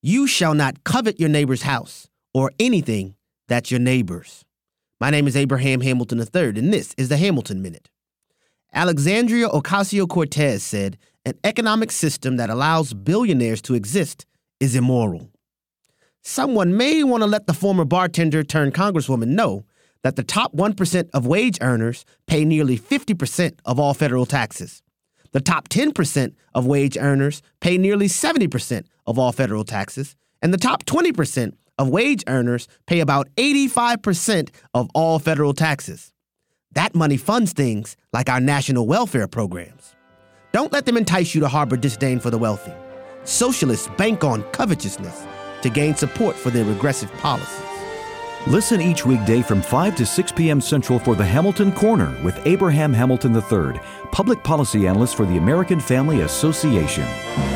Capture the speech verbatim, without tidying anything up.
You shall not covet your neighbor's house or anything that's your neighbor's. My name is Abraham Hamilton the third, and this is the Hamilton Minute. Alexandria Ocasio-Cortez said an economic system that allows billionaires to exist is immoral. Someone may want to let the former bartender turned congresswoman know that the top one percent of wage earners pay nearly fifty percent of all federal taxes. The top ten percent of wage earners pay nearly seventy percent of all federal taxes, and the top twenty percent of wage earners pay about eighty-five percent of all federal taxes. That money funds things like our national welfare programs. Don't let them entice you to harbor disdain for the wealthy. Socialists bank on covetousness to gain support for their regressive policies. Listen each weekday from five to six p.m. Central for the Hamilton Corner with Abraham Hamilton the third, public policy analyst for the American Family Association.